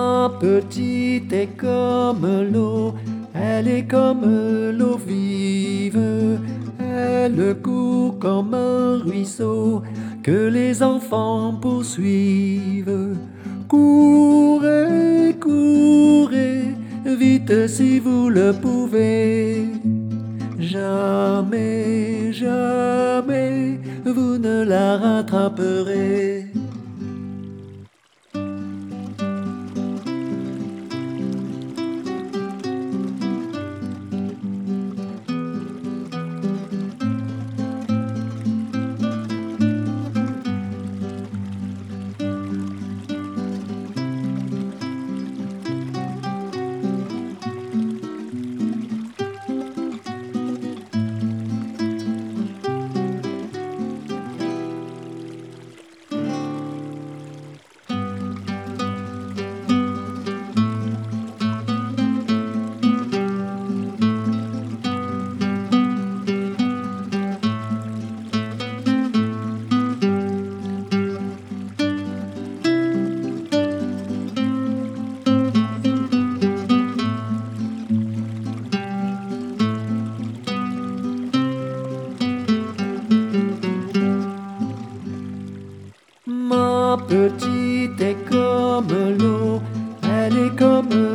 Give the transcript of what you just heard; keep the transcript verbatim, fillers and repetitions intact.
Ma petite est comme l'eau, elle est comme l'eau vive, elle court comme un ruisseau que les enfants poursuivent. Courez, courez, vite si vous le pouvez. Jamais, jamais, vous ne la rattraperez. Ma petite est comme l'eau, elle est comme